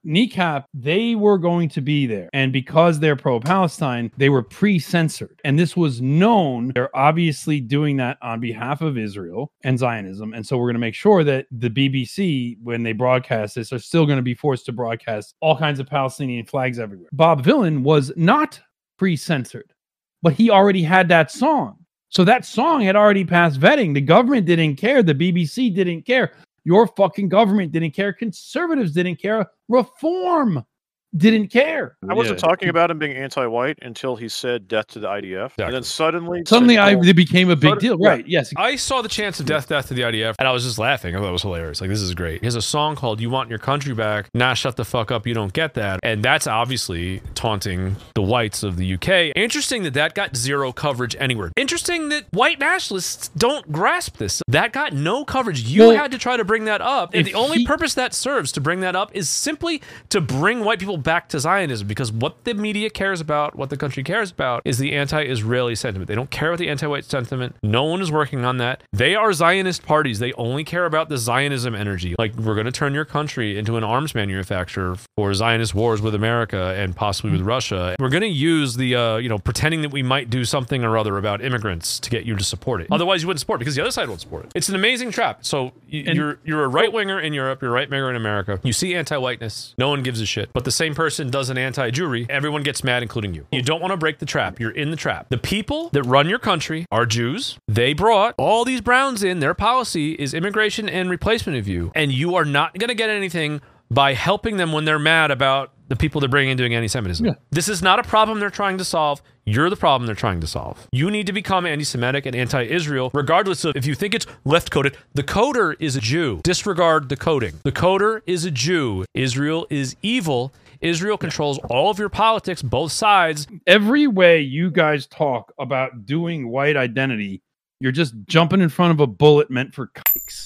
Kneecap, they were going to be there. And because they're pro-Palestine, they were pre-censored. And this was known. They're obviously doing that on behalf of Israel and Zionism. And so we're going to make sure that the BBC, when they broadcast this, are still going to be forced to broadcast all kinds of Palestinian flags everywhere. Bob Vylan was not pre-censored, but he already had that song. So that song had already passed vetting. The government didn't care. The BBC didn't care. Your fucking government didn't care. Conservatives didn't care. Reform didn't care. I wasn't talking about him being anti-white until he said death to the IDF. Exactly. And then suddenly it became a big deal. Right. Yes. I saw the chance of death to the IDF, and I was just laughing. I thought it was hilarious. Like, this is great. He has a song called You Want Your Country Back. Nah, shut the fuck up. You don't get that. And that's obviously taunting the whites of the UK. Interesting that got zero coverage anywhere. Interesting that white nationalists don't grasp this. That got no coverage. You had to try to bring that up. And the only purpose that serves to bring that up is simply to bring white people back to Zionism, because what the media cares about, what the country cares about, is the anti-Israeli sentiment. They don't care about the anti-white sentiment. No one is working on that. They are Zionist parties. They only care about the Zionism energy. Like, we're going to turn your country into an arms manufacturer for Zionist wars with America and possibly with Russia. We're going to use the, pretending that we might do something or other about immigrants to get you to support it. Otherwise, you wouldn't support it because the other side won't support it. It's an amazing trap. So you're a right-winger in Europe. You're a right-winger in America. You see anti-whiteness. No one gives a shit. But the same person does an anti-Jewry, everyone gets mad, including you. You don't want to break the trap. You're in the trap. The people that run your country are Jews. They brought all these Browns in. Their policy is immigration and replacement of you. And you are not going to get anything by helping them when they're mad about the people they're bringing in doing anti-Semitism. Yeah. This is not a problem they're trying to solve. You're the problem they're trying to solve. You need to become anti-Semitic and anti-Israel, regardless of if you think it's left-coded. The coder is a Jew. Disregard the coding. The coder is a Jew. Israel is evil. Israel controls all of your politics, both sides. Every way you guys talk about doing white identity, you're just jumping in front of a bullet meant for kikes.